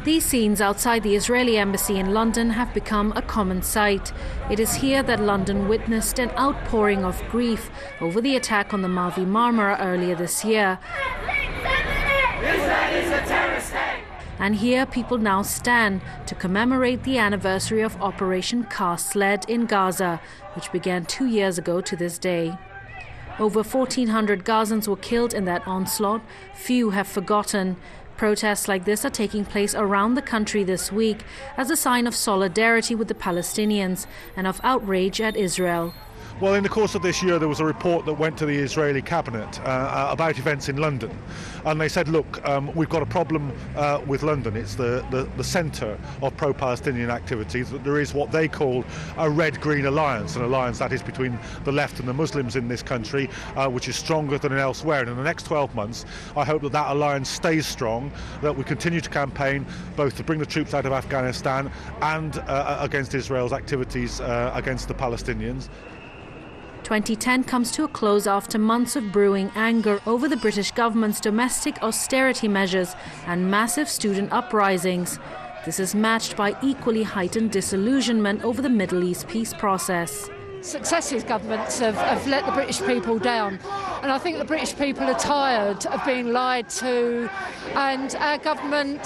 These scenes outside the Israeli embassy in London have become a common sight. It is here that London witnessed an outpouring of grief over the attack on the Mavi Marmara earlier this year. Israel is a terrorist state. And here people now stand to commemorate the anniversary of Operation Cast Lead in Gaza, which began 2 years ago to this day. Over 1,400 Gazans were killed in that onslaught. Few have forgotten. Protests like this are taking place around the country this week as a sign of solidarity with the Palestinians and of outrage at Israel. Well, in the course of this year, there was a report that went to the Israeli cabinet about events in London. And they said, look, we've got a problem with London. It's the centre of pro-Palestinian activities. That there is what they call a red-green alliance, an alliance that is between the left and the Muslims in this country, which is stronger than elsewhere. And in the next 12 months, I hope that that alliance stays strong, that we continue to campaign both to bring the troops out of Afghanistan and against Israel's activities against the Palestinians. 2010 comes to a close after months of brewing anger over the British government's domestic austerity measures and massive student uprisings. This is matched by equally heightened disillusionment over the Middle East peace process. Successive governments have let the British people down, and I think the British people are tired of being lied to and our government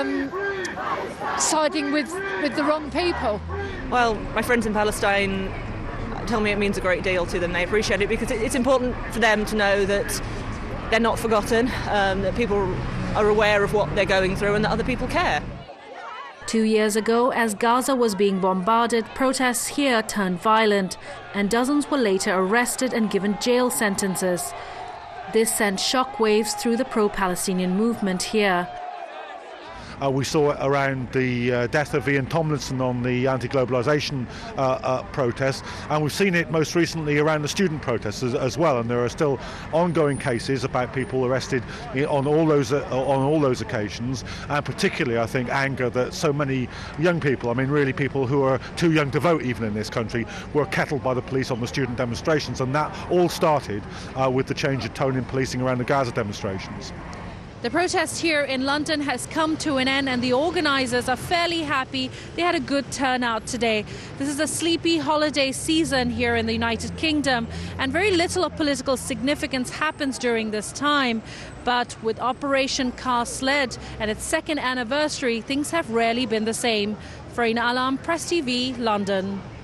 siding with the wrong people. Well, my friends in Palestine tell me it means a great deal to them. They appreciate it because it's important for them to know that they're not forgotten, that people are aware of what they're going through and that other people care. 2 years ago, as Gaza was being bombarded, protests here turned violent, and dozens were later arrested and given jail sentences. This sent shockwaves through the pro-Palestinian movement here. We saw it around the death of Ian Tomlinson on the anti-globalisation protests, and we've seen it most recently around the student protests as well. And there are still ongoing cases about people arrested on all those occasions, and particularly, I think, anger that so many young people, I mean, really people who are too young to vote even in this country, were kettled by the police on the student demonstrations, and that all started with the change of tone in policing around the Gaza demonstrations. The protest here in London has come to an end, and the organisers are fairly happy. They had a good turnout today. This is a sleepy holiday season here in the United Kingdom, and very little of political significance happens during this time. But with Operation Cast Lead and its second anniversary, things have rarely been the same. Farina Alam, Press TV, London.